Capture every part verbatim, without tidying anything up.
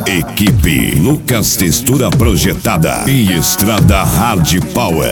Equipe Lucas Textura Projetada e Estrada Hard Power.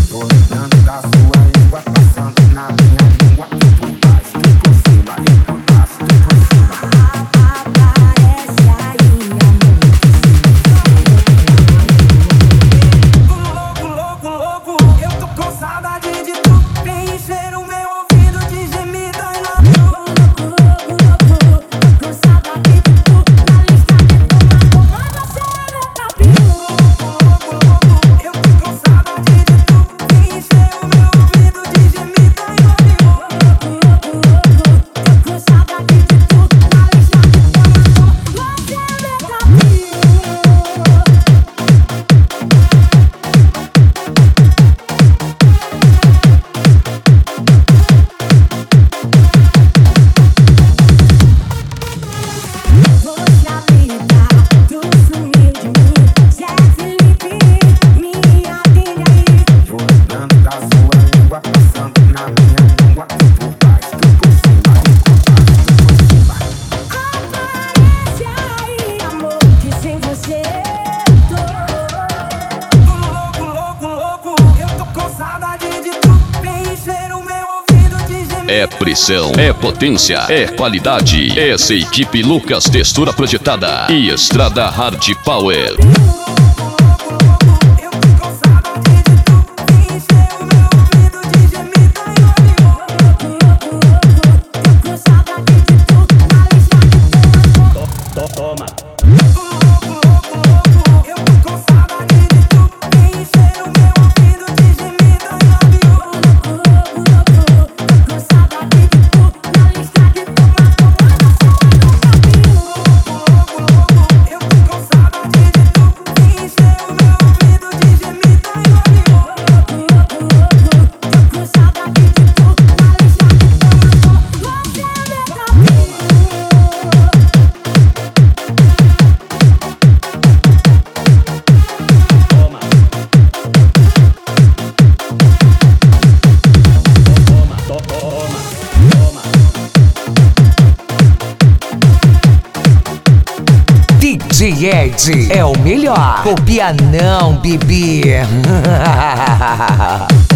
É pressão, é potência, é qualidade. Essa equipe Lucas Textura Projetada e Estrada Hard Power. D J Ed é o melhor. Copia não, Bibi.